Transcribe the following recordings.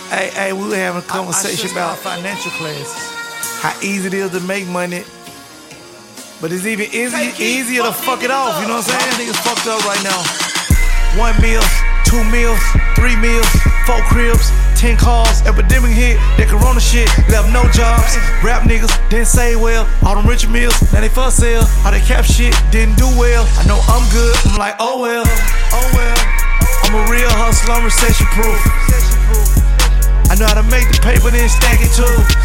Hey, we were having a conversation about financial classes. How easy it is to make money. But it's even easier to fuck it off, you know what I'm saying? Niggas fucked up right now. 1 meal, 2 meals, 3 meals, 4 cribs, 10 cars. Epidemic hit, that corona shit, left no jobs. Rap niggas didn't say well, all them rich meals, now they for sale. All that cap shit didn't do well. I know I'm good, I'm like, oh well. I'm a real hustler, I'm recession proof. I know how to make the paper, then stack it too.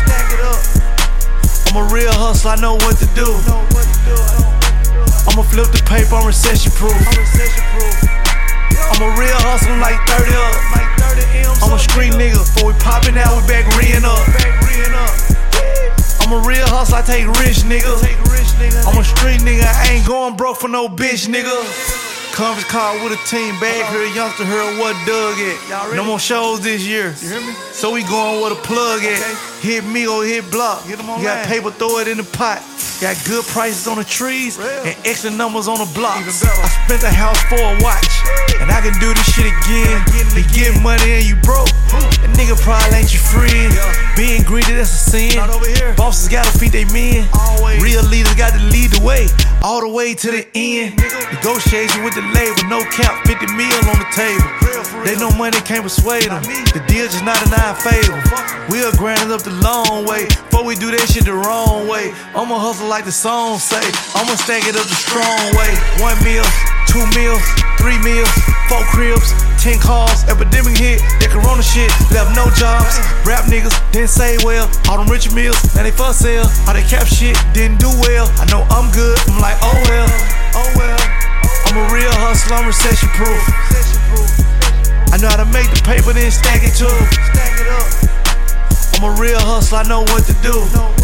I'm a real hustler, I know what to do. I'ma flip the paper, I'm recession proof. I'm a real hustler, I'm like 30 up. I'm a street nigga, before we poppin' out, we back re-ing up. I'm a real hustler, I take rich niggas. I'm a street nigga, I ain't going broke for no bitch nigga. Conference call with a team, bag here, youngster heard what Doug at. No more shows this year. You hear me? So we going where the plug at. Hit me or hit block. You got paper, throw it in the pot. Got good prices on the trees and extra numbers on the blocks. I spent the house for a watch, and I can do this shit again. You get money and you broke, that nigga probably ain't your friend. Being greedy, that's a sin. Bosses gotta feed they men. Real leaders got to lead the way, all the way to the end. Negotiation with the label, no cap, 50 mil on the table. They know money can't persuade them. The deal just not in our favor. We'll grind it up the long way before we do that shit the wrong way. I'ma hustle like the song say. I'ma stack it up the strong way. 1 meal, 2 meals, 3 meals, 4 cribs, 10 cars. Epidemic hit, that corona shit left no jobs. Rap niggas didn't say well, all them rich meals, now they for sale. All that cap shit didn't do well. I know I'm good, I'm like, oh well. I'm a real hustler, I'm recession proof. I know how to make the paper, then stack it too. I'm a real hustler, I know what to do.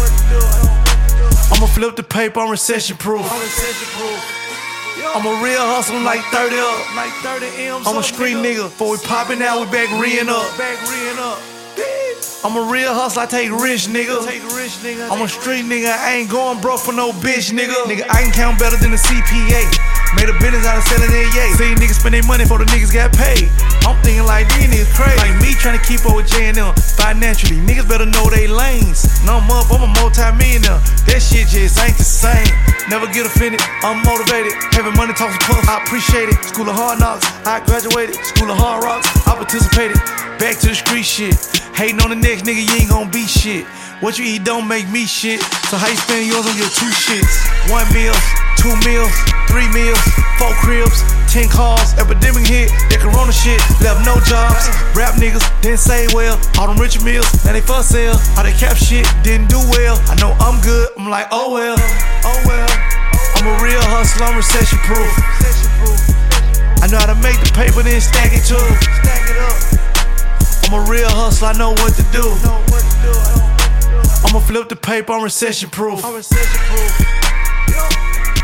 I'ma flip the paper, I'm recession proof. I'm a real hustler, I'm like 30 up. I'm a street nigga, before we poppin' out, we back re-ing up. I'm a real hustler, I take rich niggas. I'm a street nigga, I ain't going broke for no bitch nigga. Nigga, I can count better than the CPA. Made a business out of selling their yay. See niggas spend their money before the niggas got paid. I'm thinking like these niggas crazy. Like me trying to keep up with J&M financially. Niggas better know they lanes. Now I'm up, I'm a multi-millionaire. That shit just ain't the same. Never get offended, I'm motivated. Having money talks to puff, I appreciate it. School of hard knocks, I graduated. School of hard rocks, I participated. Back to the street shit. Hating on the next nigga, you ain't gon' be shit. What you eat don't make me shit. So how you spend yours on your 2 shits? 1 meal, 2 meals, 3 meals, 4 cribs, 10 cars. Epidemic hit, that corona shit left no jobs. Rap niggas didn't say well, all them rich meals, now they for sale. All that cap shit didn't do well. I know I'm good, I'm like, oh well. I'm a real hustler, I'm recession proof. I know how to make the paper, then stack it too. I'm a real hustler, I know what to do. I'ma flip the paper, I'm recession proof.